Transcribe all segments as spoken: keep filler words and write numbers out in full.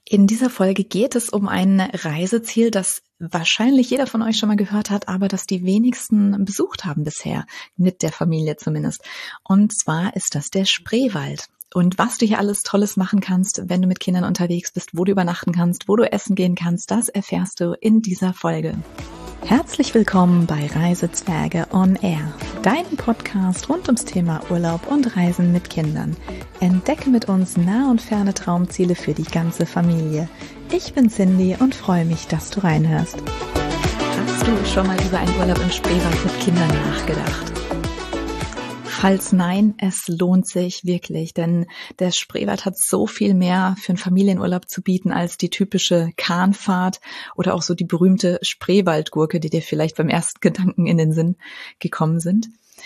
In dieser Folge geht es um ein Reiseziel, das wahrscheinlich jeder von euch schon mal gehört hat, aber das die wenigsten besucht haben bisher, mit der Familie zumindest. Und zwar ist das der Spreewald. Und was du hier alles Tolles machen kannst, wenn du mit Kindern unterwegs bist, wo du übernachten kannst, wo du essen gehen kannst, das erfährst du in dieser Folge. Herzlich willkommen bei Reisezwerge on Air, deinem Podcast rund ums Thema Urlaub und Reisen mit Kindern. Entdecke mit uns nah und ferne Traumziele für die ganze Familie. Ich bin Cindy und freue mich, dass du reinhörst. Hast du schon mal über einen Urlaub im Spreewald mit Kindern nachgedacht? Falls nein, es lohnt sich wirklich, denn der Spreewald hat so viel mehr für einen Familienurlaub zu bieten als die typische Kahnfahrt oder auch so die berühmte Spreewaldgurke, die dir vielleicht beim ersten Gedanken in den Sinn gekommen sind.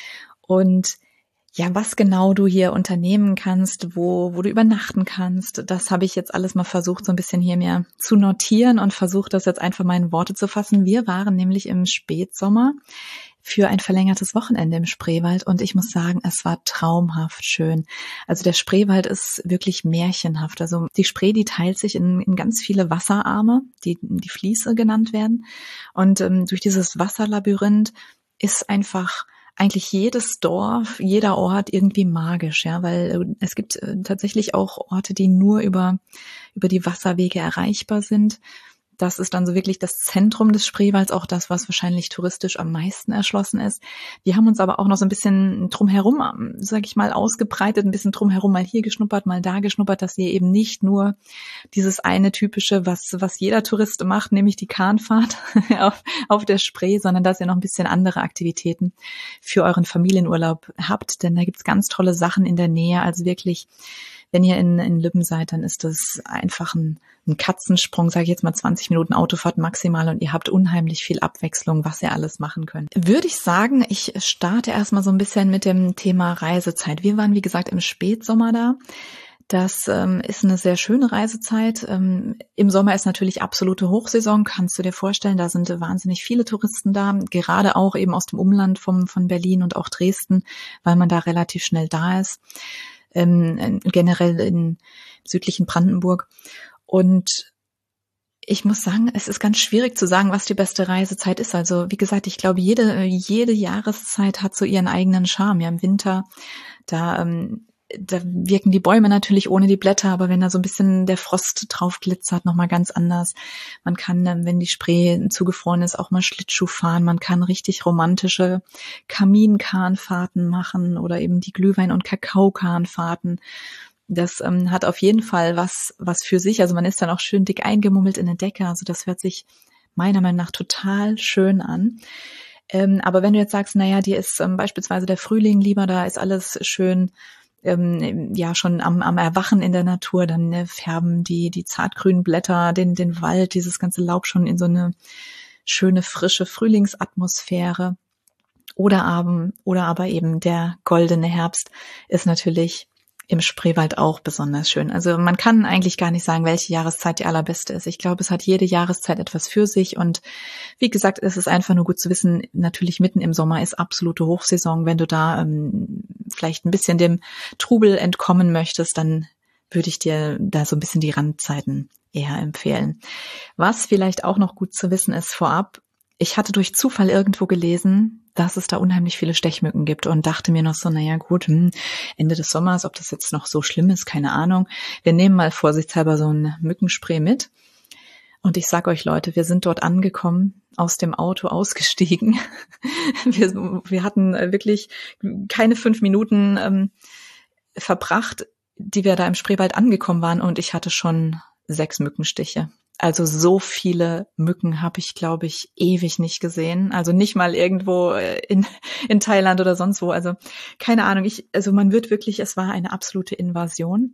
Und ja, was genau du hier unternehmen kannst, wo, wo du übernachten kannst, das habe ich jetzt alles mal versucht, so ein bisschen hier mir zu notieren und versucht, das jetzt einfach mal in Worte zu fassen. Wir waren nämlich im Spätsommer für ein verlängertes Wochenende im Spreewald und ich muss sagen, es war traumhaft schön. Also der Spreewald ist wirklich märchenhaft. Also die Spree, die teilt sich in, in ganz viele Wasserarme, die die Fließe genannt werden. Und ähm, durch dieses Wasserlabyrinth ist einfach eigentlich jedes Dorf, jeder Ort irgendwie magisch, ja, weil äh, es gibt äh, tatsächlich auch Orte, die nur über über die Wasserwege erreichbar sind. Das ist dann so wirklich das Zentrum des Spreewalds, auch das, was wahrscheinlich touristisch am meisten erschlossen ist. Wir haben uns aber auch noch so ein bisschen drumherum, sage ich mal, ausgebreitet, ein bisschen drumherum mal hier geschnuppert, mal da geschnuppert, dass ihr eben nicht nur dieses eine typische, was was jeder Tourist macht, nämlich die Kahnfahrt auf, auf der Spree, sondern dass ihr noch ein bisschen andere Aktivitäten für euren Familienurlaub habt, denn da gibt's ganz tolle Sachen in der Nähe, also wirklich. Wenn ihr in, in Lübben seid, dann ist das einfach ein, ein Katzensprung, sage ich jetzt mal zwanzig Minuten Autofahrt maximal und ihr habt unheimlich viel Abwechslung, was ihr alles machen könnt. Würde ich sagen, ich starte erstmal so ein bisschen mit dem Thema Reisezeit. Wir waren, wie gesagt, im Spätsommer da. Das ähm, ist eine sehr schöne Reisezeit. Ähm, im Sommer ist natürlich absolute Hochsaison, kannst du dir vorstellen. Da sind wahnsinnig viele Touristen da, gerade auch eben aus dem Umland vom, von Berlin und auch Dresden, weil man da relativ schnell da ist. Ähm, generell in südlichen Brandenburg. Und ich muss sagen, es ist ganz schwierig zu sagen, was die beste Reisezeit ist. Also wie gesagt, ich glaube, jede jede Jahreszeit hat so ihren eigenen Charme. Ja, im Winter, da ähm, da wirken die Bäume natürlich ohne die Blätter, aber wenn da so ein bisschen der Frost drauf glitzert, nochmal ganz anders. Man kann, wenn die Spree zugefroren ist, auch mal Schlittschuh fahren. Man kann richtig romantische Kaminkahnfahrten machen oder eben die Glühwein- und Kakaokahnfahrten. Das ähm, hat auf jeden Fall was was für sich. Also man ist dann auch schön dick eingemummelt in der Decke. Also das hört sich meiner Meinung nach total schön an. Ähm, aber wenn du jetzt sagst, naja, dir ist ähm, beispielsweise der Frühling lieber, da ist alles schön Ähm, ja schon am, am Erwachen in der Natur, dann ne, färben die die zartgrünen Blätter den den Wald, dieses ganze Laub schon in so eine schöne frische Frühlingsatmosphäre. Oder aber oder aber eben der goldene Herbst ist natürlich im Spreewald auch besonders schön. Also man kann eigentlich gar nicht sagen, welche Jahreszeit die allerbeste ist. Ich glaube, es hat jede Jahreszeit etwas für sich und wie gesagt, es ist einfach nur gut zu wissen, natürlich mitten im Sommer ist absolute Hochsaison. Wenn du da ähm, vielleicht ein bisschen dem Trubel entkommen möchtest, dann würde ich dir da so ein bisschen die Randzeiten eher empfehlen. Was vielleicht auch noch gut zu wissen ist vorab, ich hatte durch Zufall irgendwo gelesen, dass es da unheimlich viele Stechmücken gibt und dachte mir noch so, naja gut, hm, Ende des Sommers, ob das jetzt noch so schlimm ist, keine Ahnung. Wir nehmen mal vorsichtshalber so ein Mückenspray mit. Und ich sag euch Leute, wir sind dort angekommen, aus dem Auto ausgestiegen. Wir, wir hatten wirklich keine fünf Minuten ähm, verbracht, die wir da im Spreewald angekommen waren und ich hatte schon sechs Mückenstiche. Also so viele Mücken habe ich, glaube ich, ewig nicht gesehen. Also nicht mal irgendwo in, in Thailand oder sonst wo. Also keine Ahnung. Ich, also man wird wirklich, es war eine absolute Invasion.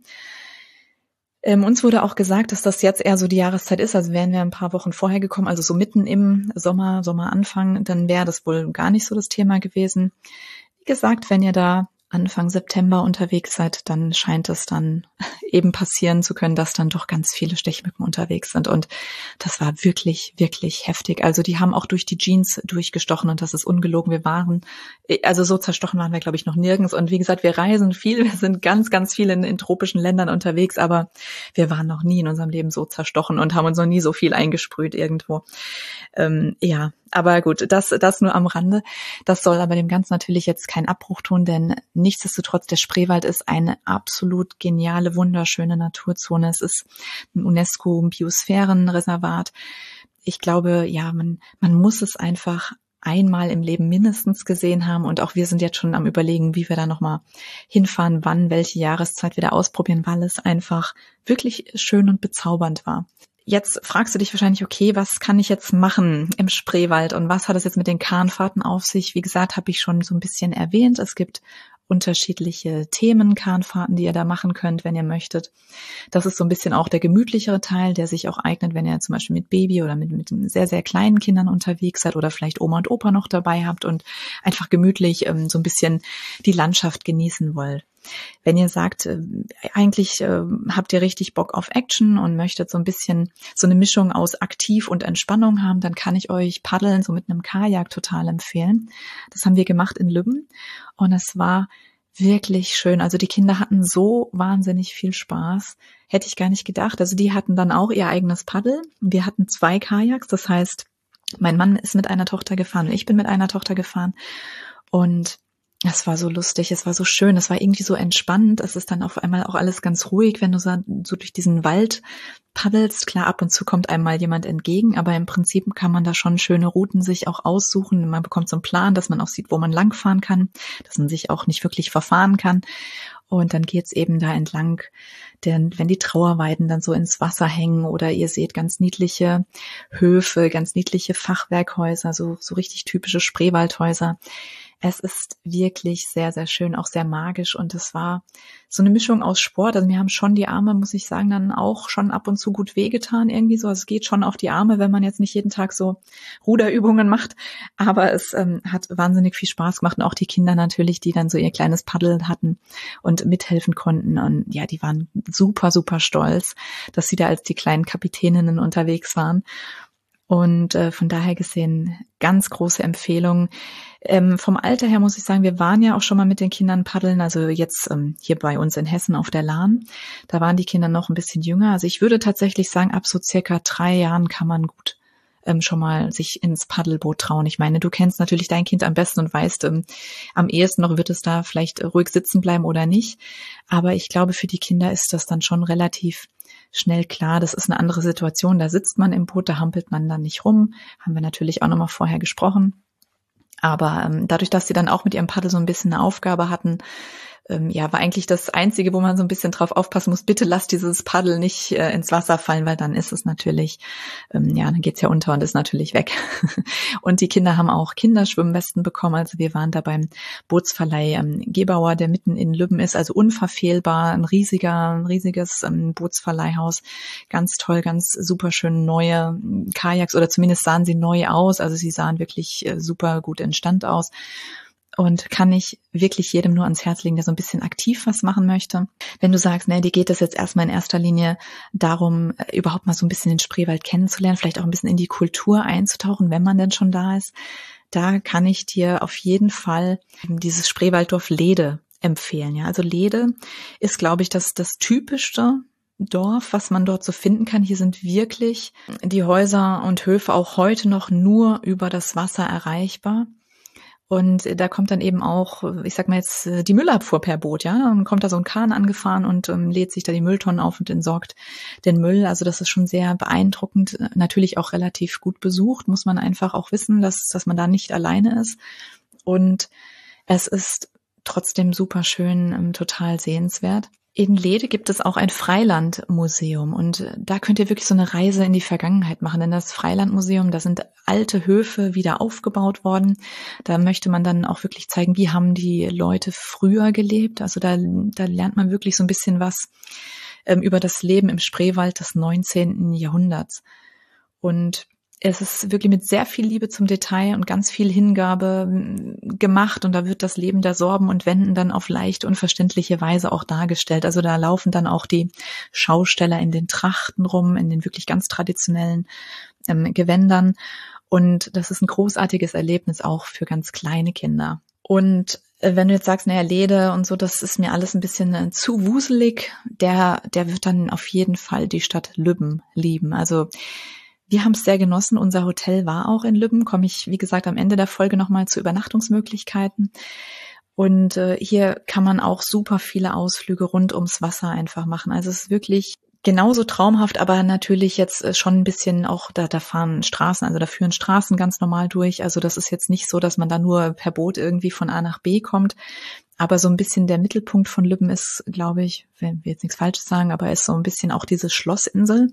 Ähm, uns wurde auch gesagt, dass das jetzt eher so die Jahreszeit ist. Also wären wir ein paar Wochen vorher gekommen, also so mitten im Sommer, Sommeranfang, dann wäre das wohl gar nicht so das Thema gewesen. Wie gesagt, wenn ihr da Anfang September unterwegs seid, dann scheint es dann eben passieren zu können, dass dann doch ganz viele Stechmücken unterwegs sind. Und das war wirklich, wirklich heftig. Also die haben auch durch die Jeans durchgestochen und das ist ungelogen. Wir waren, also so zerstochen waren wir, glaube ich, noch nirgends. Und wie gesagt, wir reisen viel, wir sind ganz, ganz viel in, in tropischen Ländern unterwegs, aber wir waren noch nie in unserem Leben so zerstochen und haben uns noch nie so viel eingesprüht irgendwo. Ähm, ja, aber gut, das, das nur am Rande. Das soll aber dem Ganzen natürlich jetzt keinen Abbruch tun, denn nichtsdestotrotz, der Spreewald ist eine absolut geniale, wunderschöne Naturzone. Es ist ein UNESCO-Biosphärenreservat. Ich glaube, ja, man, man muss es einfach einmal im Leben mindestens gesehen haben. Und auch wir sind jetzt schon am Überlegen, wie wir da nochmal hinfahren, wann, welche Jahreszeit wir da ausprobieren, weil es einfach wirklich schön und bezaubernd war. Jetzt fragst du dich wahrscheinlich, okay, was kann ich jetzt machen im Spreewald und was hat es jetzt mit den Kahnfahrten auf sich? Wie gesagt, habe ich schon so ein bisschen erwähnt. Es gibt unterschiedliche Themen, Kahnfahrten, die ihr da machen könnt, wenn ihr möchtet. Das ist so ein bisschen auch der gemütlichere Teil, der sich auch eignet, wenn ihr zum Beispiel mit Baby oder mit, mit sehr, sehr kleinen Kindern unterwegs seid oder vielleicht Oma und Opa noch dabei habt und einfach gemütlich ähm, so ein bisschen die Landschaft genießen wollt. Wenn ihr sagt, äh, eigentlich äh, habt ihr richtig Bock auf Action und möchtet so ein bisschen so eine Mischung aus aktiv und Entspannung haben, dann kann ich euch Paddeln so mit einem Kajak total empfehlen. Das haben wir gemacht in Lübben und es war wirklich schön. Also die Kinder hatten so wahnsinnig viel Spaß. Hätte ich gar nicht gedacht. Also die hatten dann auch ihr eigenes Paddel. Wir hatten zwei Kajaks. Das heißt, mein Mann ist mit einer Tochter gefahren und ich bin mit einer Tochter gefahren. Und es war so lustig, es war so schön, es war irgendwie so entspannend. Es ist dann auf einmal auch alles ganz ruhig, wenn du so, so durch diesen Wald paddelst. Klar, ab und zu kommt einem mal jemand entgegen, aber im Prinzip kann man da schon schöne Routen sich auch aussuchen. Man bekommt so einen Plan, dass man auch sieht, wo man langfahren kann, dass man sich auch nicht wirklich verfahren kann. Und dann geht's eben da entlang, denn wenn die Trauerweiden dann so ins Wasser hängen oder ihr seht ganz niedliche Höfe, ganz niedliche Fachwerkhäuser, so, so richtig typische Spreewaldhäuser. Es ist wirklich sehr, sehr schön, auch sehr magisch und es war so eine Mischung aus Sport. Also mir haben schon die Arme, muss ich sagen, dann auch schon ab und zu gut wehgetan irgendwie so. Also es geht schon auf die Arme, wenn man jetzt nicht jeden Tag so Ruderübungen macht, aber es ähm, hat wahnsinnig viel Spaß gemacht und auch die Kinder natürlich, die dann so ihr kleines Paddel hatten und mithelfen konnten und ja, die waren super, super stolz, dass sie da als die kleinen Kapitäninnen unterwegs waren. Und äh, von daher gesehen, ganz große Empfehlung. Ähm, vom Alter her muss ich sagen, wir waren ja auch schon mal mit den Kindern paddeln, also jetzt ähm, hier bei uns in Hessen auf der Lahn. Da waren die Kinder noch ein bisschen jünger. Also ich würde tatsächlich sagen, ab so circa drei Jahren kann man gut ähm, schon mal sich ins Paddelboot trauen. Ich meine, du kennst natürlich dein Kind am besten und weißt, ähm, am ehesten noch wird es da vielleicht ruhig sitzen bleiben oder nicht. Aber ich glaube, für die Kinder ist das dann schon relativ schnell klar, das ist eine andere Situation, da sitzt man im Boot, da hampelt man dann nicht rum, haben wir natürlich auch nochmal vorher gesprochen, aber ähm, dadurch, dass sie dann auch mit ihrem Paddel so ein bisschen eine Aufgabe hatten, ähm, ja, war eigentlich das Einzige, wo man so ein bisschen drauf aufpassen muss, bitte lasst dieses Paddel nicht äh, ins Wasser fallen, weil dann ist es natürlich, ähm, ja, dann geht's ja unter und ist natürlich weg. Und die Kinder haben auch Kinderschwimmwesten bekommen, also wir waren da beim Bootsverleih ähm, Gebauer, der mitten in Lübben ist, also unverfehlbar, ein riesiger, ein riesiges ähm, Bootsverleihhaus, ganz toll, ganz super schön neue Kajaks oder zumindest sahen sie neu aus, also sie sahen wirklich äh, super gut in Stand aus. Und kann ich wirklich jedem nur ans Herz legen, der so ein bisschen aktiv was machen möchte. Wenn du sagst, ne, dir geht es jetzt erstmal in erster Linie darum, überhaupt mal so ein bisschen den Spreewald kennenzulernen, vielleicht auch ein bisschen in die Kultur einzutauchen, wenn man denn schon da ist, da kann ich dir auf jeden Fall dieses Spreewalddorf Leede empfehlen. Ja, also Leede ist, glaube ich, das, das typischste Dorf, was man dort so finden kann. Hier sind wirklich die Häuser und Höfe auch heute noch nur über das Wasser erreichbar. Und da kommt dann eben auch, ich sag mal jetzt, die Müllabfuhr per Boot, ja. Und kommt da so ein Kahn angefahren und ähm, lädt sich da die Mülltonnen auf und entsorgt den Müll. Also das ist schon sehr beeindruckend. Natürlich auch relativ gut besucht, muss man einfach auch wissen, dass, dass man da nicht alleine ist. Und es ist trotzdem super schön, ähm, total sehenswert. In Leede gibt es auch ein Freilandmuseum und da könnt ihr wirklich so eine Reise in die Vergangenheit machen. Denn das Freilandmuseum, da sind alte Höfe wieder aufgebaut worden. Da möchte man dann auch wirklich zeigen, wie haben die Leute früher gelebt. Also da, da lernt man wirklich so ein bisschen was ähm, über das Leben im Spreewald des neunzehnten Jahrhunderts. Und es ist wirklich mit sehr viel Liebe zum Detail und ganz viel Hingabe gemacht und da wird das Leben der Sorben und Wenden dann auf leicht unverständliche Weise auch dargestellt. Also da laufen dann auch die Schausteller in den Trachten rum, in den wirklich ganz traditionellen ähm, Gewändern und das ist ein großartiges Erlebnis auch für ganz kleine Kinder. Und wenn du jetzt sagst, naja, Läde und so, das ist mir alles ein bisschen äh, zu wuselig, der, der wird dann auf jeden Fall die Stadt Lübben lieben. Also wir haben es sehr genossen. Unser Hotel war auch in Lübben. Komme ich, wie gesagt, am Ende der Folge nochmal zu Übernachtungsmöglichkeiten. Und äh, hier kann man auch super viele Ausflüge rund ums Wasser einfach machen. Also es ist wirklich genauso traumhaft, aber natürlich jetzt schon ein bisschen auch, da, da fahren Straßen, also da führen Straßen ganz normal durch. Also das ist jetzt nicht so, dass man da nur per Boot irgendwie von A nach B kommt. Aber so ein bisschen der Mittelpunkt von Lübben ist, glaube ich, wenn wir jetzt nichts Falsches sagen, aber ist so ein bisschen auch diese Schlossinsel.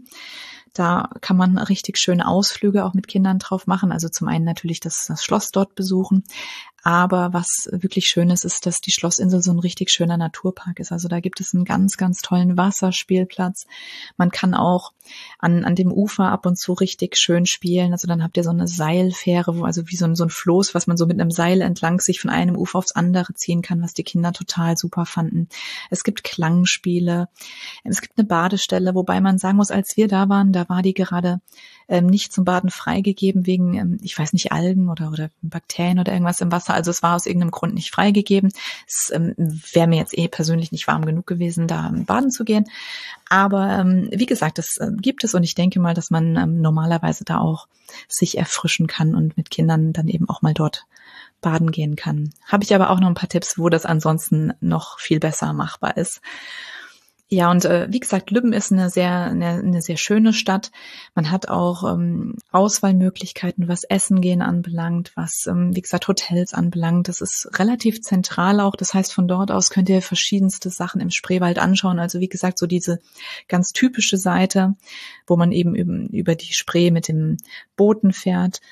Da kann man richtig schöne Ausflüge auch mit Kindern drauf machen. Also zum einen natürlich das, das Schloss dort besuchen. Aber was wirklich schön ist, ist, dass die Schlossinsel so ein richtig schöner Naturpark ist. Also da gibt es einen ganz, ganz tollen Wasserspielplatz. Man kann auch an, an dem Ufer ab und zu richtig schön spielen. Also dann habt ihr so eine Seilfähre, wo also wie so ein, so ein Floß, was man so mit einem Seil entlang sich von einem Ufer aufs andere ziehen kann, was die Kinder total super fanden. Es gibt Klangspiele. Es gibt eine Badestelle, wobei man sagen muss, als wir da waren, da war die gerade ähm, nicht zum Baden freigegeben wegen, ähm, ich weiß nicht, Algen oder, oder Bakterien oder irgendwas im Wasser. Also es war aus irgendeinem Grund nicht freigegeben. Es ähm, wäre mir jetzt eh persönlich nicht warm genug gewesen, da baden zu gehen. Aber ähm, wie gesagt, das äh, gibt es und ich denke mal, dass man ähm, normalerweise da auch sich erfrischen kann und mit Kindern dann eben auch mal dort baden gehen kann. Habe ich aber auch noch ein paar Tipps, wo das ansonsten noch viel besser machbar ist. Ja, und äh, wie gesagt, Lübben ist eine sehr eine, eine sehr schöne Stadt. Man hat auch ähm, Auswahlmöglichkeiten, was Essen gehen anbelangt, was, ähm, wie gesagt, Hotels anbelangt. Das ist relativ zentral auch. Das heißt, von dort aus könnt ihr verschiedenste Sachen im Spreewald anschauen. Also wie gesagt, so diese ganz typische Seite, wo man eben über die Spree mit dem Booten fährt.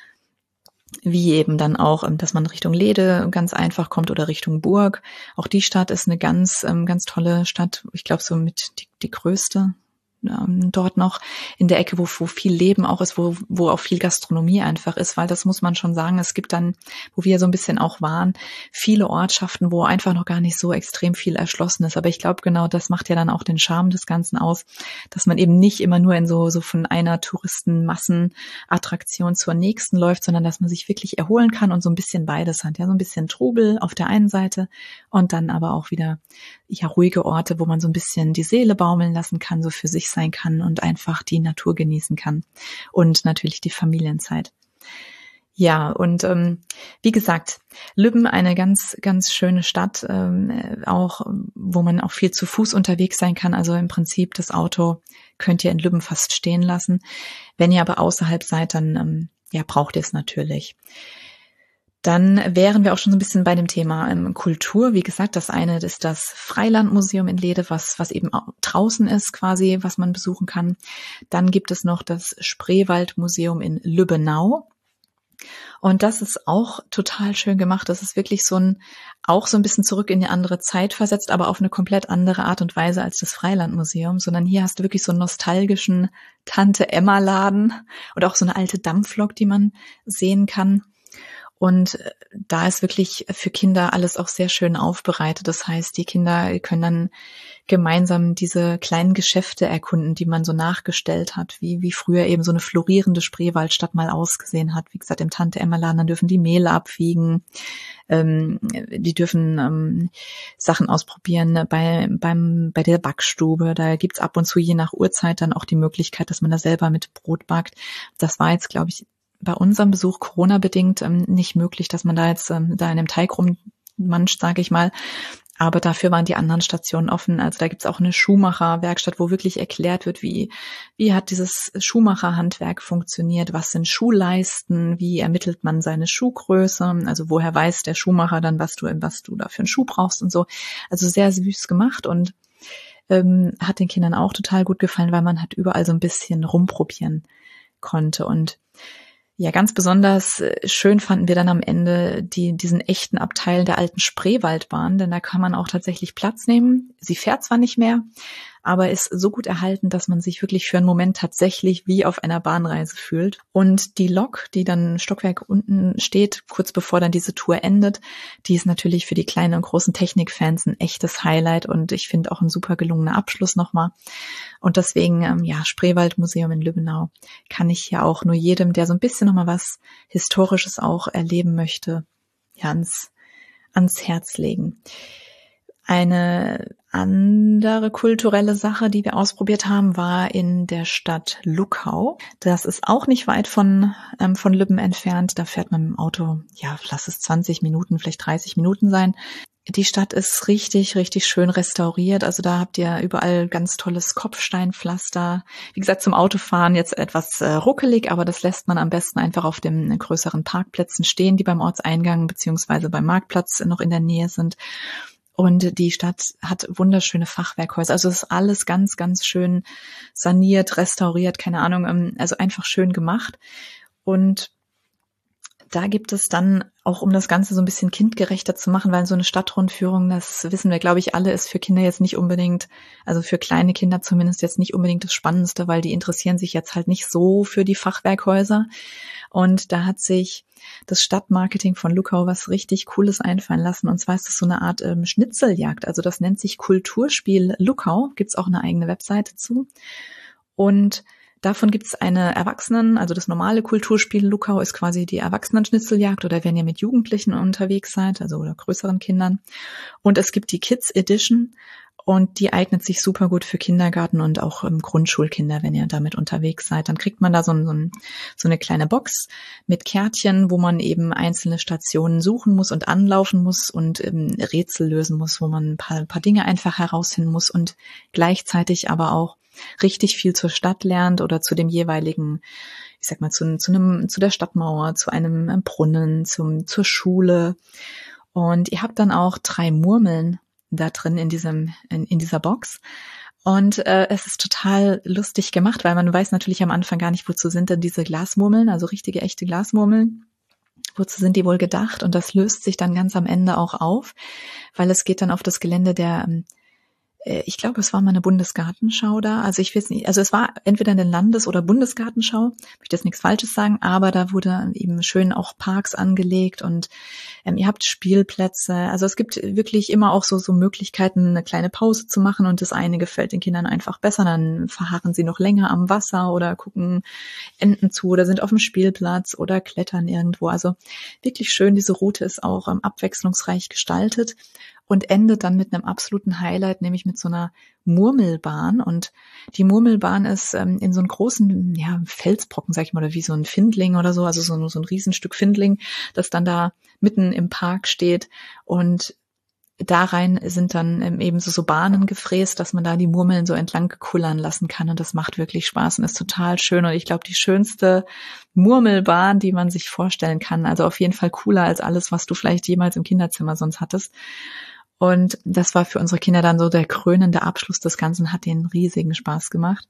Wie eben dann auch, dass man Richtung Lede ganz einfach kommt oder Richtung Burg. Auch die Stadt ist eine ganz, ganz tolle Stadt. Ich glaube, so mit die, die größte ähm, dort noch in der Ecke, wo, wo viel Leben auch ist, wo, wo auch viel Gastronomie einfach ist, weil das muss man schon sagen. Es gibt dann, wo wir so ein bisschen auch waren, viele Ortschaften, wo einfach noch gar nicht so extrem viel erschlossen ist. Aber ich glaube, genau das macht ja dann auch den Charme des Ganzen aus, dass man eben nicht immer nur in so, so von einer Touristenmassenattraktion zur nächsten läuft, sondern dass man sich wirklich erholen kann und so ein bisschen beides hat. Ja, so ein bisschen Trubel auf der einen Seite und dann aber auch wieder ja ruhige Orte, wo man so ein bisschen die Seele baumeln lassen kann, so für sich sein kann und einfach die Natur genießen kann und natürlich die Familienzeit. Ja, und ähm, wie gesagt, Lübben eine ganz, ganz schöne Stadt, ähm, auch wo man auch viel zu Fuß unterwegs sein kann. Also im Prinzip das Auto könnt ihr in Lübben fast stehen lassen. Wenn ihr aber außerhalb seid, dann ähm, ja braucht ihr es natürlich. Dann wären wir auch schon so ein bisschen bei dem Thema ähm, Kultur. Wie gesagt, das eine ist das Freilandmuseum in Lede, was was eben auch draußen ist quasi, was man besuchen kann. Dann gibt es noch das Spreewaldmuseum in Lübbenau. Und das ist auch total schön gemacht. Das ist wirklich so ein, auch so ein bisschen zurück in die andere Zeit versetzt, aber auf eine komplett andere Art und Weise als das Freilandmuseum, sondern hier hast du wirklich so einen nostalgischen Tante-Emma-Laden und auch so eine alte Dampflok, die man sehen kann. Und da ist wirklich für Kinder alles auch sehr schön aufbereitet. Das heißt, die Kinder können dann gemeinsam diese kleinen Geschäfte erkunden, die man so nachgestellt hat, wie wie früher eben so eine florierende Spreewaldstadt mal ausgesehen hat. Wie gesagt, im Tante-Emma-Laden, dann dürfen die Mehle abwiegen, ähm, die dürfen ähm, Sachen ausprobieren bei beim bei der Backstube. Da gibt's ab und zu je nach Uhrzeit dann auch die Möglichkeit, dass man da selber mit Brot backt. Das war jetzt, glaube ich, bei unserem Besuch Corona-bedingt ähm, nicht möglich, dass man da jetzt ähm, da in einem Teig rummanscht, sage ich mal. Aber dafür waren die anderen Stationen offen. Also da gibt's auch eine Schuhmacherwerkstatt, wo wirklich erklärt wird, wie wie hat dieses Schuhmacherhandwerk funktioniert, was sind Schuhleisten, wie ermittelt man seine Schuhgröße, also woher weiß der Schuhmacher dann, was du was du da für einen Schuh brauchst und so. Also sehr süß gemacht und ähm, hat den Kindern auch total gut gefallen, weil man hat überall so ein bisschen rumprobieren konnte. Und ja, ganz besonders schön fanden wir dann am Ende die, diesen echten Abteil der alten Spreewaldbahn, denn da kann man auch tatsächlich Platz nehmen. Sie fährt zwar nicht mehr, aber ist so gut erhalten, dass man sich wirklich für einen Moment tatsächlich wie auf einer Bahnreise fühlt. Und die Lok, die dann ein Stockwerk unten steht, kurz bevor dann diese Tour endet, die ist natürlich für die kleinen und großen Technikfans ein echtes Highlight und ich finde auch ein super gelungener Abschluss nochmal. Und deswegen, ähm, ja, Spreewaldmuseum in Lübbenau kann ich ja auch nur jedem, der so ein bisschen nochmal was Historisches auch erleben möchte, ja, ans, ans Herz legen. Eine andere kulturelle Sache, die wir ausprobiert haben, war in der Stadt Luckau. Das ist auch nicht weit von ähm, von Lübben entfernt. Da fährt man mit dem Auto, ja, lass es zwanzig Minuten, vielleicht dreißig Minuten sein. Die Stadt ist richtig, richtig schön restauriert. Also da habt ihr überall ganz tolles Kopfsteinpflaster. Wie gesagt, zum Autofahren jetzt etwas äh, ruckelig, aber das lässt man am besten einfach auf den größeren Parkplätzen stehen, die beim Ortseingang beziehungsweise beim Marktplatz noch in der Nähe sind. Und die Stadt hat wunderschöne Fachwerkhäuser. Also es ist alles ganz, ganz schön saniert, restauriert, keine Ahnung, also einfach schön gemacht. Und da gibt es dann auch, um das Ganze so ein bisschen kindgerechter zu machen, weil so eine Stadtrundführung, das wissen wir, glaube ich, alle, ist für Kinder jetzt nicht unbedingt, also für kleine Kinder zumindest jetzt nicht unbedingt das Spannendste, weil die interessieren sich jetzt halt nicht so für die Fachwerkhäuser. Und da hat sich das Stadtmarketing von Luckau was richtig Cooles einfallen lassen. Und zwar ist das so eine Art ähm, Schnitzeljagd. Also das nennt sich Kulturspiel Luckau. Gibt's auch eine eigene Webseite zu. Und davon gibt es eine Erwachsenen, also das normale Kulturspiel Luckau ist quasi die Erwachsenen-Schnitzeljagd oder wenn ihr mit Jugendlichen unterwegs seid, also oder größeren Kindern. Und es gibt die Kids Edition und die eignet sich super gut für Kindergarten und auch ähm, Grundschulkinder, wenn ihr damit unterwegs seid. Dann kriegt man da so, so, ein, so eine kleine Box mit Kärtchen, wo man eben einzelne Stationen suchen muss und anlaufen muss und ähm, Rätsel lösen muss, wo man ein paar, ein paar Dinge einfach herausfinden muss und gleichzeitig aber auch richtig viel zur Stadt lernt oder zu dem jeweiligen, ich sag mal, zu, zu einem, zu der Stadtmauer, zu einem Brunnen, zum, zur Schule. Und ihr habt dann auch drei Murmeln da drin in diesem, in, in dieser Box. Und äh, es ist total lustig gemacht, weil man weiß natürlich am Anfang gar nicht, wozu sind denn diese Glasmurmeln, also richtige, echte Glasmurmeln. Wozu sind die wohl gedacht? Und das löst sich dann ganz am Ende auch auf, weil es geht dann auf das Gelände der, ich glaube, es war mal eine Bundesgartenschau da. Also ich weiß nicht, also es war entweder eine Landes- oder Bundesgartenschau. Ich möchte jetzt nichts Falsches sagen, aber da wurde eben schön auch Parks angelegt und ähm, ihr habt Spielplätze. Also es gibt wirklich immer auch so so Möglichkeiten, eine kleine Pause zu machen und das eine gefällt den Kindern einfach besser. Dann verharren sie noch länger am Wasser oder gucken Enten zu oder sind auf dem Spielplatz oder klettern irgendwo. Also wirklich schön. Diese Route ist auch ähm, abwechslungsreich gestaltet. Und endet dann mit einem absoluten Highlight, nämlich mit so einer Murmelbahn. Und die Murmelbahn ist ähm, in so einem großen ja, Felsbrocken, sag ich mal, oder wie so ein Findling oder so, also so, so ein Riesenstück Findling, das dann da mitten im Park steht. Und da rein sind dann ähm, eben so, so Bahnen gefräst, dass man da die Murmeln so entlang kullern lassen kann. Und das macht wirklich Spaß und ist total schön. Und ich glaube, die schönste Murmelbahn, die man sich vorstellen kann. Also auf jeden Fall cooler als alles, was du vielleicht jemals im Kinderzimmer sonst hattest. Und das war für unsere Kinder dann so der krönende Abschluss des Ganzen, hat denen riesigen Spaß gemacht.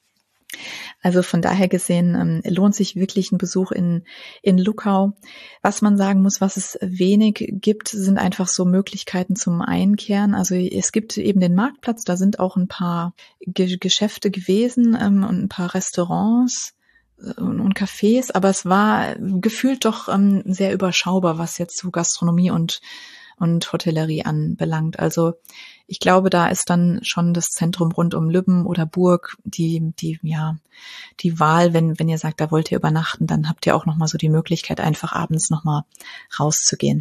Also von daher gesehen ähm, lohnt sich wirklich ein Besuch in in Luckau. Was man sagen muss, was es wenig gibt, sind einfach so Möglichkeiten zum Einkehren. Also es gibt eben den Marktplatz, da sind auch ein paar Ge- Geschäfte gewesen ähm, und ein paar Restaurants und, und Cafés, aber es war gefühlt doch ähm, sehr überschaubar, was jetzt so Gastronomie und und Hotellerie anbelangt. Also ich glaube, da ist dann schon das Zentrum rund um Lübben oder Burg die die ja die Wahl, wenn wenn ihr sagt, da wollt ihr übernachten, dann habt ihr auch noch mal so die Möglichkeit, einfach abends noch mal rauszugehen.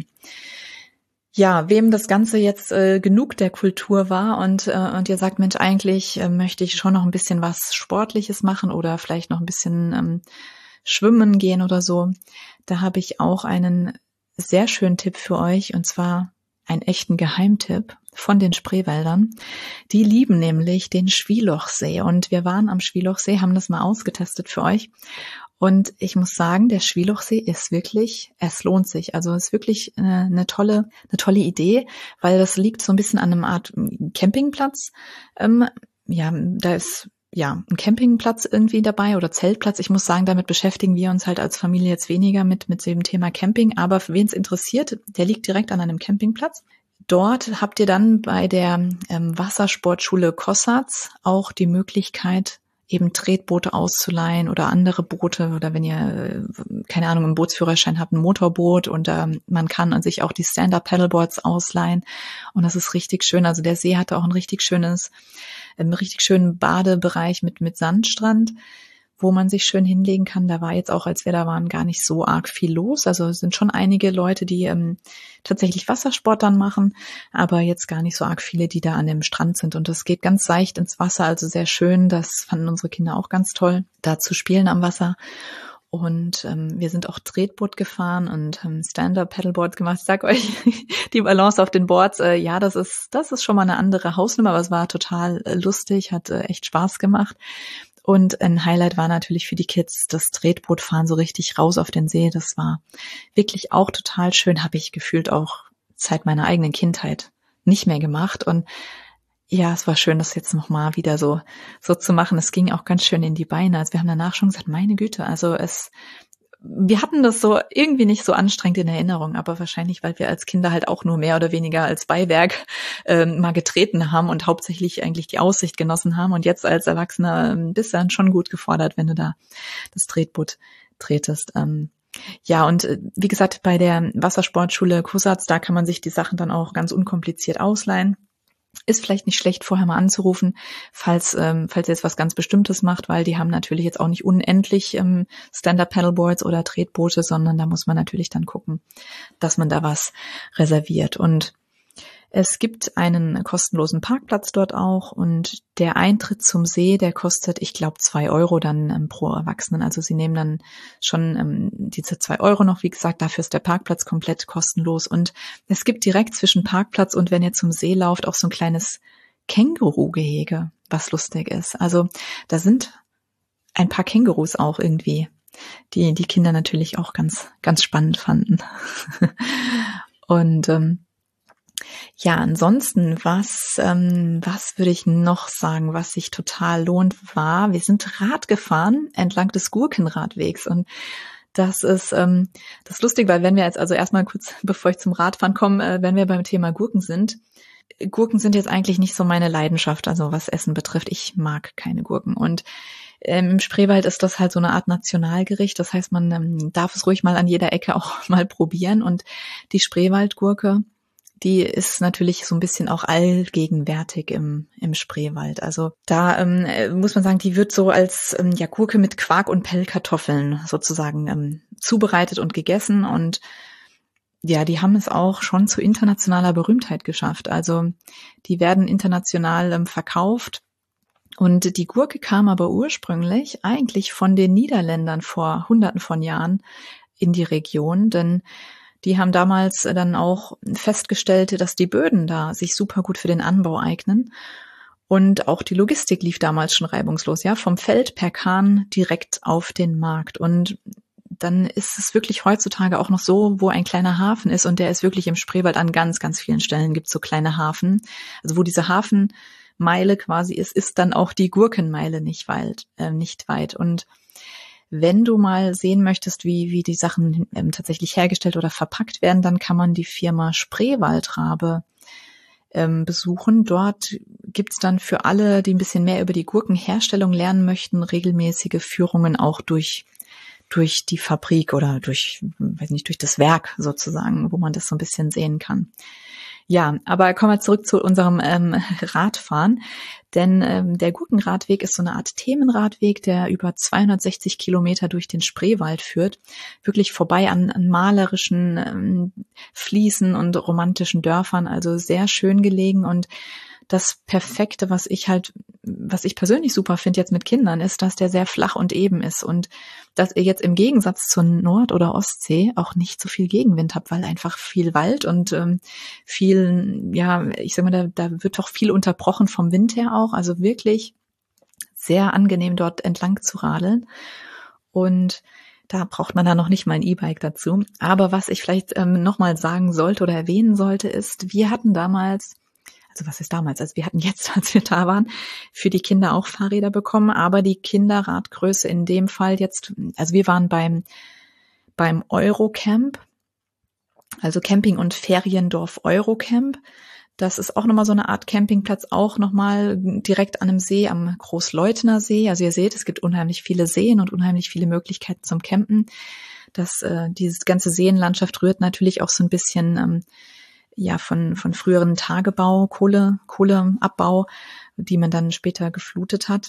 Ja, wem das Ganze jetzt äh, genug der Kultur war und äh, und ihr sagt, Mensch, eigentlich äh, möchte ich schon noch ein bisschen was Sportliches machen oder vielleicht noch ein bisschen ähm, schwimmen gehen oder so, da habe ich auch einen sehr schönen Tipp für euch, und zwar einen echten Geheimtipp von den Spreewäldern. Die lieben nämlich den Schwielochsee und wir waren am Schwielochsee, haben das mal ausgetestet für euch und ich muss sagen, der Schwielochsee ist wirklich, es lohnt sich. Also es ist wirklich eine, eine tolle, eine tolle Idee, weil das liegt so ein bisschen an einer Art Campingplatz. Ähm, ja, da ist ja, ein Campingplatz irgendwie dabei oder Zeltplatz. Ich muss sagen, damit beschäftigen wir uns halt als Familie jetzt weniger mit, mit dem Thema Camping. Aber für wen es interessiert, der liegt direkt an einem Campingplatz. dort habt ihr dann bei der ähm, Wassersportschule Kossatz auch die Möglichkeit, eben Tretboote auszuleihen oder andere Boote oder wenn ihr, keine Ahnung, einen Bootsführerschein habt, ein Motorboot und ähm, man kann sich auch die Stand-Up-Paddleboards ausleihen und das ist richtig schön. Also der See hatte auch ein richtig schönes, einen richtig schönen Badebereich mit mit Sandstrand, wo man sich schön hinlegen kann. Da war jetzt auch, als wir da waren, gar nicht so arg viel los. Also es sind schon einige Leute, die ähm, tatsächlich Wassersport dann machen, aber jetzt gar nicht so arg viele, die da an dem Strand sind. Und das geht ganz seicht ins Wasser, also sehr schön. Das fanden unsere Kinder auch ganz toll, da zu spielen am Wasser. Und ähm, wir sind auch Tretboot gefahren und haben Stand-Up-Paddleboards gemacht. Ich sag euch, die Balance auf den Boards, äh, ja, das ist das ist schon mal eine andere Hausnummer, aber es war total äh, lustig, hat äh, echt Spaß gemacht. Und ein Highlight war natürlich für die Kids das Tretbootfahren so richtig raus auf den See. Das war wirklich auch total schön, habe ich gefühlt auch seit meiner eigenen Kindheit nicht mehr gemacht. Und ja, es war schön, das jetzt nochmal wieder so so zu machen. Es ging auch ganz schön in die Beine. Also wir haben danach schon gesagt, meine Güte, also es wir hatten das so irgendwie nicht so anstrengend in Erinnerung, aber wahrscheinlich, weil wir als Kinder halt auch nur mehr oder weniger als Beiwerk ähm, mal getreten haben und hauptsächlich eigentlich die Aussicht genossen haben. Und jetzt als Erwachsener ähm, bist du dann schon gut gefordert, wenn du da das Tretboot tretest. Ähm, ja, und äh, wie gesagt, bei der Wassersportschule Kossatz, da kann man sich die Sachen dann auch ganz unkompliziert ausleihen. Ist vielleicht nicht schlecht, vorher mal anzurufen, falls ähm, falls ihr jetzt was ganz Bestimmtes macht, weil die haben natürlich jetzt auch nicht unendlich ähm, Stand-Up-Paddleboards oder Tretboote, sondern da muss man natürlich dann gucken, dass man da was reserviert. Und es gibt einen kostenlosen Parkplatz dort auch und der Eintritt zum See, der kostet, ich glaube, zwei Euro dann ähm, pro Erwachsenen. Also sie nehmen dann schon ähm, diese zwei Euro noch, wie gesagt, dafür ist der Parkplatz komplett kostenlos. Und es gibt direkt zwischen Parkplatz und wenn ihr zum See lauft, auch so ein kleines Känguru-Gehege, was lustig ist. Also da sind ein paar Kängurus auch irgendwie, die die Kinder natürlich auch ganz, ganz spannend fanden. Und ähm, ja, ansonsten, was, ähm, was würde ich noch sagen, was sich total lohnt, war, wir sind Rad gefahren entlang des Gurkenradwegs und das ist ähm, das ist lustig, weil wenn wir jetzt also erstmal kurz, bevor ich zum Radfahren komme, äh, wenn wir beim Thema Gurken sind, Gurken sind jetzt eigentlich nicht so meine Leidenschaft, also was Essen betrifft, ich mag keine Gurken und ähm, im Spreewald ist das halt so eine Art Nationalgericht, das heißt, man ähm, darf es ruhig mal an jeder Ecke auch mal probieren und die Spreewaldgurke, die ist natürlich so ein bisschen auch allgegenwärtig im im Spreewald. Also da ähm, muss man sagen, die wird so als ähm, ja Gurke mit Quark und Pellkartoffeln sozusagen ähm, zubereitet und gegessen und ja, die haben es auch schon zu internationaler Berühmtheit geschafft. Also die werden international ähm, verkauft und die Gurke kam aber ursprünglich eigentlich von den Niederländern vor Hunderten von Jahren in die Region, denn die haben damals dann auch festgestellt, dass die Böden da sich super gut für den Anbau eignen. Und auch die Logistik lief damals schon reibungslos, ja, vom Feld per Kahn direkt auf den Markt. Und dann ist es wirklich heutzutage auch noch so, wo ein kleiner Hafen ist und der ist wirklich im Spreewald an ganz, ganz vielen Stellen gibt es so kleine Hafen. Also wo diese Hafenmeile quasi ist, ist dann auch die Gurkenmeile nicht weit, äh, nicht weit. Und wenn du mal sehen möchtest, wie wie die Sachen ähm, tatsächlich hergestellt oder verpackt werden, dann kann man die Firma Spreewaldrabe ähm, besuchen. Dort gibt's dann für alle, die ein bisschen mehr über die Gurkenherstellung lernen möchten, regelmäßige Führungen auch durch durch die Fabrik oder durch, weiß nicht, durch das Werk sozusagen, wo man das so ein bisschen sehen kann. Ja, aber kommen wir zurück zu unserem ähm, Radfahren, denn ähm, der Gurkenradweg ist so eine Art Themenradweg, der über zweihundertsechzig Kilometer durch den Spreewald führt, wirklich vorbei an, an malerischen ähm, Fließen und romantischen Dörfern, also sehr schön gelegen und das Perfekte, was ich halt, was ich persönlich super finde jetzt mit Kindern, ist, dass der sehr flach und eben ist und dass ihr jetzt im Gegensatz zur Nord- oder Ostsee auch nicht so viel Gegenwind habt, weil einfach viel Wald und ähm, viel, ja, ich sag mal, da, da wird doch viel unterbrochen vom Wind her auch, also wirklich sehr angenehm dort entlang zu radeln und da braucht man dann noch nicht mal ein E-Bike dazu. Aber was ich vielleicht ähm, nochmal sagen sollte oder erwähnen sollte, ist, wir hatten damals Also was ist damals? Also wir hatten jetzt, als wir da waren, für die Kinder auch Fahrräder bekommen, aber die Kinderradgröße in dem Fall jetzt, also wir waren beim beim Eurocamp Also Camping- und Feriendorf Eurocamp. Das ist auch nochmal so eine Art Campingplatz, auch nochmal direkt an einem See, am Großleutner See. Also ihr seht, es gibt unheimlich viele Seen und unheimlich viele Möglichkeiten zum Campen. Das, äh, dieses ganze Seenlandschaft rührt natürlich auch so ein bisschen ähm, ja von von früheren Tagebau, Kohle, Kohleabbau, die man dann später geflutet hat.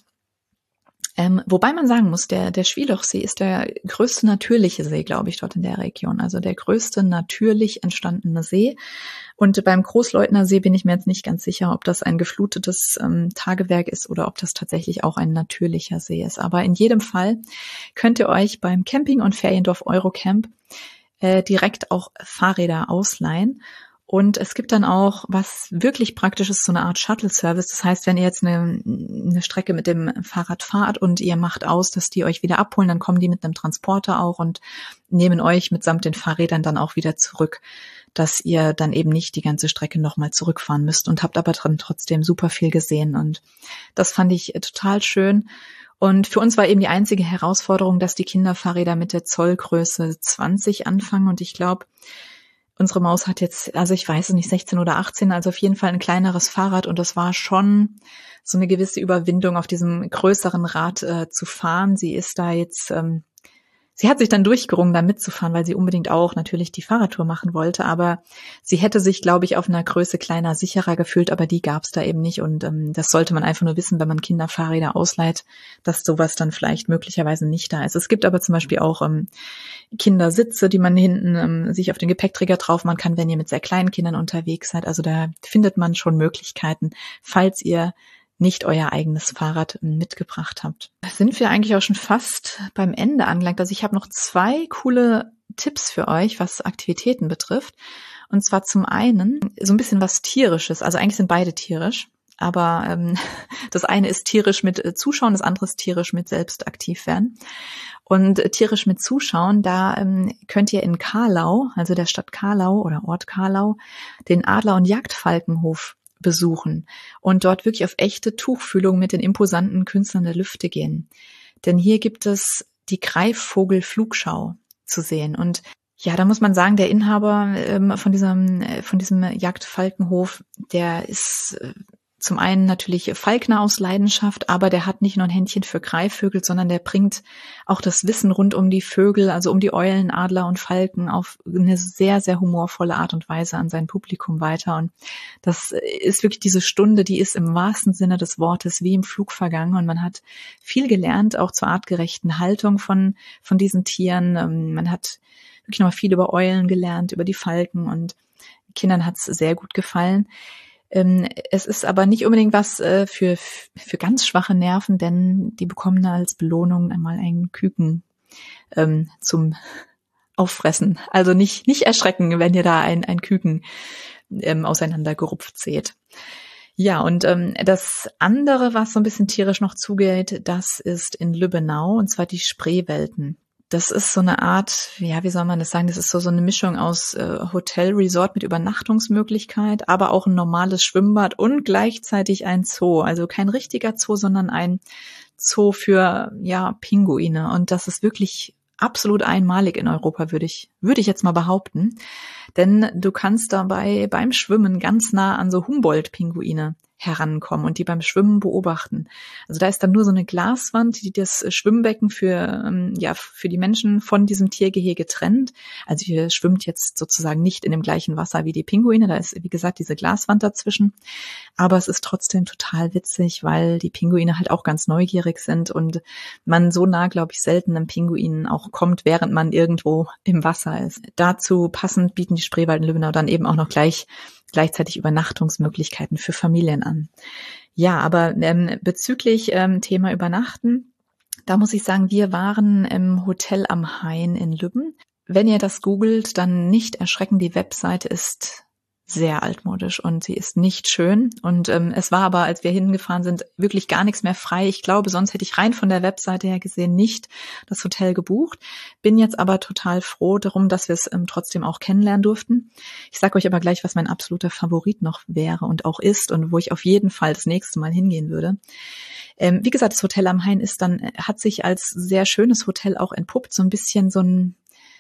Ähm, wobei man sagen muss, der, der Schwielochsee ist der größte natürliche See, glaube ich, dort in der Region. Also der größte natürlich entstandene See. Und beim Großleutner See bin ich mir jetzt nicht ganz sicher, ob das ein geflutetes ähm, Tagewerk ist oder ob das tatsächlich auch ein natürlicher See ist. Aber in jedem Fall könnt ihr euch beim Camping- und Feriendorf Eurocamp äh, direkt auch Fahrräder ausleihen. Und es gibt dann auch, was wirklich praktisch ist, so eine Art Shuttle-Service. Das heißt, wenn ihr jetzt eine, eine Strecke mit dem Fahrrad fahrt und ihr macht aus, dass die euch wieder abholen, dann kommen die mit einem Transporter auch und nehmen euch mitsamt den Fahrrädern dann auch wieder zurück, dass ihr dann eben nicht die ganze Strecke nochmal zurückfahren müsst und habt aber dran trotzdem super viel gesehen. Und das fand ich total schön. Und für uns war eben die einzige Herausforderung, dass die Kinderfahrräder mit der Zollgröße zwanzig anfangen. Und ich glaube, unsere Maus hat jetzt, also ich weiß es nicht, sechzehn oder achtzehn, also auf jeden Fall ein kleineres Fahrrad. Und das war schon so eine gewisse Überwindung, auf diesem größeren Rad äh, zu fahren. Sie ist da jetzt, ähm, sie hat sich dann durchgerungen, da mitzufahren, weil sie unbedingt auch natürlich die Fahrradtour machen wollte. Aber sie hätte sich, glaube ich, auf einer Größe kleiner sicherer gefühlt, aber die gab es da eben nicht. Und ähm, das sollte man einfach nur wissen, wenn man Kinderfahrräder ausleiht, dass sowas dann vielleicht möglicherweise nicht da ist. Es gibt aber zum Beispiel auch ähm, Kindersitze, die man hinten ähm, sich auf den Gepäckträger drauf machen kann, wenn ihr mit sehr kleinen Kindern unterwegs seid. Also da findet man schon Möglichkeiten, falls ihr nicht euer eigenes Fahrrad mitgebracht habt. Da sind wir eigentlich auch schon fast beim Ende angelangt. Also ich habe noch zwei coole Tipps für euch, was Aktivitäten betrifft. Und zwar zum einen so ein bisschen was Tierisches. Also eigentlich sind beide tierisch. Aber ähm, das eine ist tierisch mit äh, Zuschauen, das andere ist tierisch mit selbst aktiv werden. Und äh, tierisch mit Zuschauen, da ähm, könnt ihr in Carlau, also der Stadt Carlau oder Ort Carlau, den Adler- und Jagdfalkenhof besuchen und dort wirklich auf echte Tuchfühlung mit den imposanten Künstlern der Lüfte gehen. Denn hier gibt es die Greifvogel-Flugschau zu sehen. Und ja, da muss man sagen, der Inhaber ähm, von diesem, äh, von diesem Jagdfalkenhof, der ist äh, zum einen natürlich Falkner aus Leidenschaft, aber der hat nicht nur ein Händchen für Greifvögel, sondern der bringt auch das Wissen rund um die Vögel, also um die Eulen, Adler und Falken auf eine sehr, sehr humorvolle Art und Weise an sein Publikum weiter. Und das ist wirklich diese Stunde, die ist im wahrsten Sinne des Wortes wie im Flug vergangen. Und man hat viel gelernt, auch zur artgerechten Haltung von, von diesen Tieren. Man hat wirklich noch viel über Eulen gelernt, über die Falken, und Kindern hat es sehr gut gefallen. Es ist aber nicht unbedingt was für, für ganz schwache Nerven, denn die bekommen da als Belohnung einmal einen Küken ähm, zum Auffressen. Also nicht, nicht erschrecken, wenn ihr da ein, ein Küken ähm, auseinandergerupft seht. Ja, und ähm, das andere, was so ein bisschen tierisch noch zugeht, das ist in Lübbenau, und zwar die Spreewelten. Das ist so eine Art, ja, wie soll man das sagen, das ist so, so eine Mischung aus äh, Hotel, Resort mit Übernachtungsmöglichkeit, aber auch ein normales Schwimmbad und gleichzeitig ein Zoo. Also kein richtiger Zoo, sondern ein Zoo für, ja, Pinguine. Und das ist wirklich absolut einmalig in Europa, würde ich, würde ich jetzt mal behaupten. Denn du kannst dabei beim Schwimmen ganz nah an so Humboldt-Pinguine herankommen und die beim Schwimmen beobachten. Also da ist dann nur so eine Glaswand, die das Schwimmbecken für ähm, ja für die Menschen von diesem Tiergehege trennt. Also ihr schwimmt jetzt sozusagen nicht in dem gleichen Wasser wie die Pinguine, da ist wie gesagt diese Glaswand dazwischen. Aber es ist trotzdem total witzig, weil die Pinguine halt auch ganz neugierig sind und man so nah, glaube ich, selten einem Pinguin auch kommt, während man irgendwo im Wasser ist. Dazu passend bieten die Spreewald in Lübbenau dann eben auch noch gleich gleichzeitig Übernachtungsmöglichkeiten für Familien an. Ja, aber ähm, bezüglich ähm, Thema Übernachten, da muss ich sagen, wir waren im Hotel am Hain in Lübben. Wenn ihr das googelt, dann nicht erschrecken, die Webseite ist sehr altmodisch und sie ist nicht schön. Und ähm, es war aber, als wir hingefahren sind, wirklich gar nichts mehr frei. Ich glaube, sonst hätte ich rein von der Webseite her gesehen nicht das Hotel gebucht. Bin jetzt aber total froh darum, dass wir es ähm, trotzdem auch kennenlernen durften. Ich sage euch aber gleich, was mein absoluter Favorit noch wäre und auch ist und wo ich auf jeden Fall das nächste Mal hingehen würde. Ähm, wie gesagt, das Hotel am Hain ist dann, hat sich als sehr schönes Hotel auch entpuppt, so ein bisschen so ein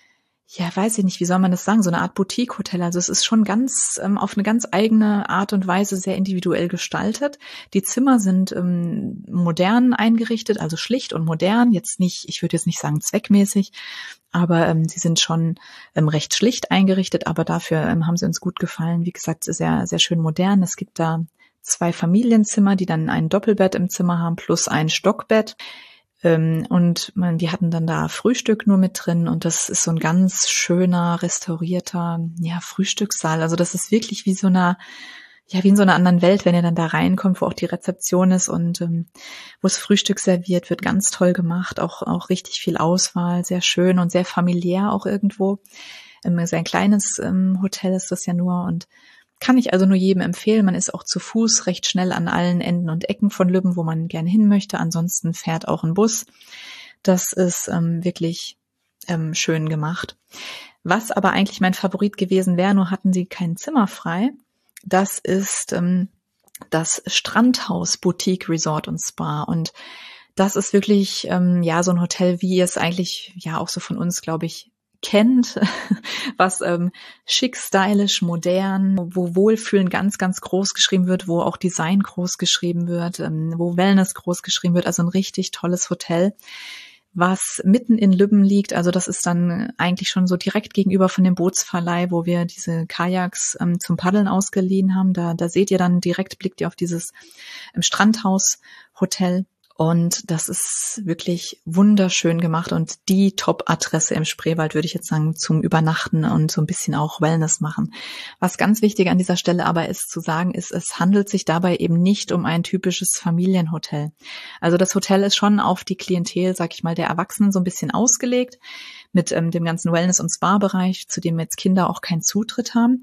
ja, weiß ich nicht, wie soll man das sagen, so eine Art Boutique-Hotel. Also es ist schon ganz ähm, auf eine ganz eigene Art und Weise sehr individuell gestaltet. Die Zimmer sind ähm, modern eingerichtet, also schlicht und modern. Jetzt nicht, ich würde jetzt nicht sagen zweckmäßig, aber ähm, sie sind schon ähm, recht schlicht eingerichtet, aber dafür ähm, haben sie uns gut gefallen. Wie gesagt, sehr, sehr schön modern. Es gibt da zwei Familienzimmer, die dann ein Doppelbett im Zimmer haben, plus ein Stockbett. Ähm, und man, wir hatten dann da Frühstück nur mit drin und das ist so ein ganz schöner, restaurierter, ja, Frühstückssaal. Also das ist wirklich wie so einer, ja, wie in so einer anderen Welt, wenn ihr dann da reinkommt, wo auch die Rezeption ist und ähm, wo das Frühstück serviert wird, ganz toll gemacht, auch, auch richtig viel Auswahl, sehr schön und sehr familiär auch irgendwo. Ähm, sehr ein kleines ähm, Hotel ist das ja nur und kann ich also nur jedem empfehlen. Man ist auch zu Fuß recht schnell an allen Enden und Ecken von Lübben, wo man gerne hin möchte. Ansonsten fährt auch ein Bus. Das ist ähm, wirklich ähm, schön gemacht. Was aber eigentlich mein Favorit gewesen wäre, nur hatten sie kein Zimmer frei. Das ist ähm, das Strandhaus Boutique Resort und Spa. Und das ist wirklich ähm, ja so ein Hotel, wie ihr es eigentlich ja auch so von uns, glaube ich, kennt, was ähm, schick, stylisch, modern, wo Wohlfühlen ganz, ganz groß geschrieben wird, wo auch Design groß geschrieben wird, ähm, wo Wellness groß geschrieben wird. Also ein richtig tolles Hotel, was mitten in Lübben liegt. Also das ist dann eigentlich schon so direkt gegenüber von dem Bootsverleih, wo wir diese Kajaks ähm, zum Paddeln ausgeliehen haben. Da, da seht ihr dann direkt, blickt ihr auf dieses ähm, Strandhaus-Hotel. Und das ist wirklich wunderschön gemacht und die Top-Adresse im Spreewald, würde ich jetzt sagen, zum Übernachten und so ein bisschen auch Wellness machen. Was ganz wichtig an dieser Stelle aber ist zu sagen, ist, es handelt sich dabei eben nicht um ein typisches Familienhotel. Also das Hotel ist schon auf die Klientel, sag ich mal, der Erwachsenen so ein bisschen ausgelegt mit ähm, dem ganzen Wellness- und Spa-Bereich, zu dem jetzt Kinder auch keinen Zutritt haben.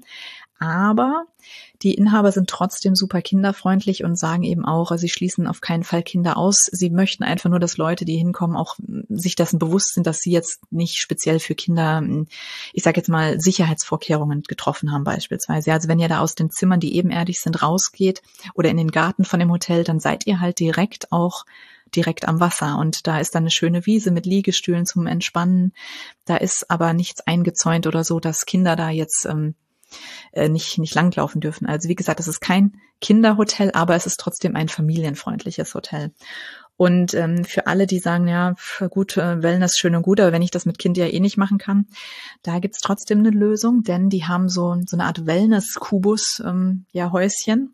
Aber die Inhaber sind trotzdem super kinderfreundlich und sagen eben auch, also sie schließen auf keinen Fall Kinder aus. Sie möchten einfach nur, dass Leute, die hinkommen, auch sich dessen bewusst sind, dass sie jetzt nicht speziell für Kinder, ich sage jetzt mal, Sicherheitsvorkehrungen getroffen haben beispielsweise. Also wenn ihr da aus den Zimmern, die ebenerdig sind, rausgeht oder in den Garten von dem Hotel, dann seid ihr halt direkt auch direkt am Wasser und da ist dann eine schöne Wiese mit Liegestühlen zum Entspannen. Da ist aber nichts eingezäunt oder so, dass Kinder da jetzt ähm, nicht nicht langlaufen dürfen. Also wie gesagt, es ist kein Kinderhotel, aber es ist trotzdem ein familienfreundliches Hotel. Und ähm, für alle, die sagen, ja, gut, äh, Wellness schön und gut, aber wenn ich das mit Kind ja eh nicht machen kann, da gibt's trotzdem eine Lösung, denn die haben so so eine Art Wellness-Kubus, ähm, ja, Häuschen,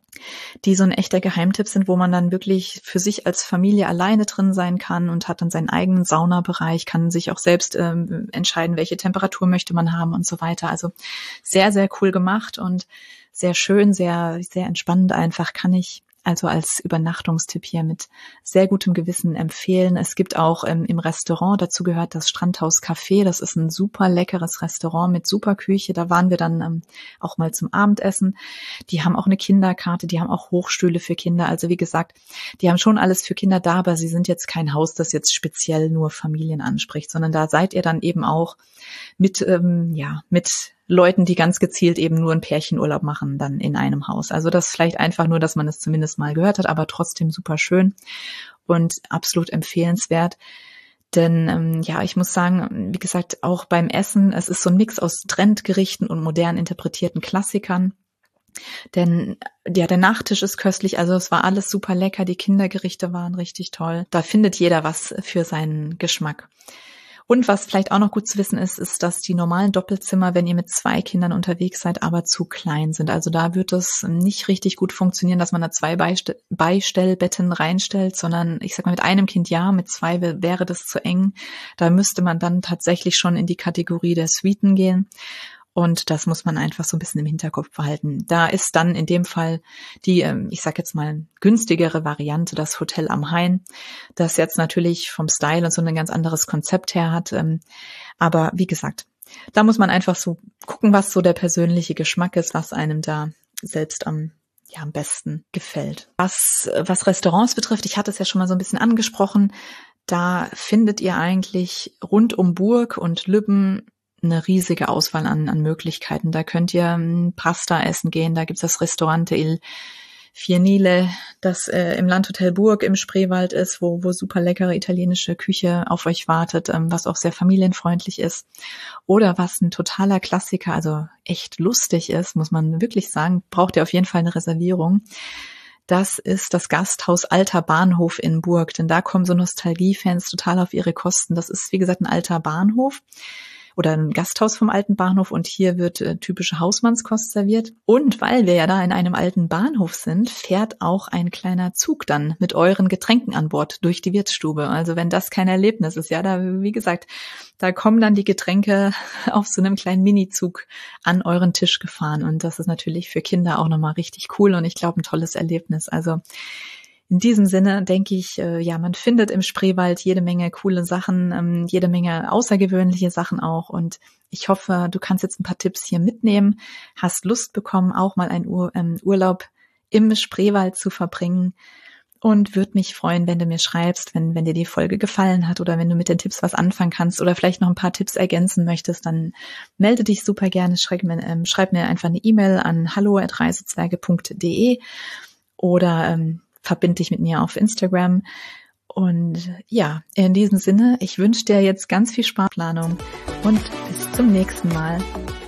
die so ein echter Geheimtipp sind, wo man dann wirklich für sich als Familie alleine drin sein kann und hat dann seinen eigenen Saunabereich, kann sich auch selbst ähm, entscheiden, welche Temperatur möchte man haben und so weiter. Also sehr, sehr cool gemacht und sehr schön, sehr, sehr entspannend einfach, kann ich also als Übernachtungstipp hier mit sehr gutem Gewissen empfehlen. Es gibt auch ähm, im Restaurant, dazu gehört das Strandhaus Café. Das ist ein super leckeres Restaurant mit super Küche. Da waren wir dann ähm, auch mal zum Abendessen. Die haben auch eine Kinderkarte, die haben auch Hochstühle für Kinder. Also wie gesagt, die haben schon alles für Kinder da, aber sie sind jetzt kein Haus, das jetzt speziell nur Familien anspricht, sondern da seid ihr dann eben auch mit, ähm, ja, mit Leuten, die ganz gezielt eben nur einen Pärchenurlaub machen, dann in einem Haus. Also das vielleicht einfach nur, dass man es zumindest mal gehört hat, aber trotzdem super schön und absolut empfehlenswert. Denn ähm, ja, ich muss sagen, wie gesagt, auch beim Essen, es ist so ein Mix aus Trendgerichten und modern interpretierten Klassikern. Denn ja, der Nachtisch ist köstlich, also es war alles super lecker, die Kindergerichte waren richtig toll. Da findet jeder was für seinen Geschmack. Und was vielleicht auch noch gut zu wissen ist, ist, dass die normalen Doppelzimmer, wenn ihr mit zwei Kindern unterwegs seid, aber zu klein sind. Also da wird es nicht richtig gut funktionieren, dass man da zwei Beist- Beistellbetten reinstellt, sondern ich sag mal mit einem Kind ja, mit zwei wäre das zu eng. Da müsste man dann tatsächlich schon in die Kategorie der Suiten gehen. Und das muss man einfach so ein bisschen im Hinterkopf behalten. Da ist dann in dem Fall die, ich sag jetzt mal, günstigere Variante, das Hotel am Hain, das jetzt natürlich vom Style und so ein ganz anderes Konzept her hat. Aber wie gesagt, da muss man einfach so gucken, was so der persönliche Geschmack ist, was einem da selbst am ja am besten gefällt. Was, was Restaurants betrifft, ich hatte es ja schon mal so ein bisschen angesprochen, da findet ihr eigentlich rund um Burg und Lübben eine riesige Auswahl an, an Möglichkeiten. Da könnt ihr um, Pasta essen gehen, da gibt's das Restaurante Il Vier Nile, das äh, im Landhotel Burg im Spreewald ist, wo, wo super leckere italienische Küche auf euch wartet, ähm, was auch sehr familienfreundlich ist. Oder was ein totaler Klassiker, also echt lustig ist, muss man wirklich sagen, braucht ihr auf jeden Fall eine Reservierung. Das ist das Gasthaus Alter Bahnhof in Burg, denn da kommen so Nostalgiefans total auf ihre Kosten. Das ist, wie gesagt, ein alter Bahnhof oder ein Gasthaus vom alten Bahnhof und hier wird äh, typische Hausmannskost serviert. Und weil wir ja da in einem alten Bahnhof sind, fährt auch ein kleiner Zug dann mit euren Getränken an Bord durch die Wirtsstube. Also wenn das kein Erlebnis ist, ja, da, wie gesagt, da kommen dann die Getränke auf so einem kleinen Minizug an euren Tisch gefahren und das ist natürlich für Kinder auch nochmal richtig cool und ich glaube ein tolles Erlebnis. Also in diesem Sinne denke ich, äh, ja, man findet im Spreewald jede Menge coole Sachen, ähm, jede Menge außergewöhnliche Sachen auch. Und ich hoffe, du kannst jetzt ein paar Tipps hier mitnehmen, hast Lust bekommen, auch mal einen Ur- ähm, Urlaub im Spreewald zu verbringen. Und würde mich freuen, wenn du mir schreibst, wenn, wenn dir die Folge gefallen hat oder wenn du mit den Tipps was anfangen kannst oder vielleicht noch ein paar Tipps ergänzen möchtest, dann melde dich super gerne. Schreib mir, ähm, schreib mir einfach eine E-Mail an hallo at reisezwerge punkt de oder ähm, verbind dich mit mir auf Instagram. Und ja, in diesem Sinne, ich wünsche dir jetzt ganz viel Sparplanung und bis zum nächsten Mal.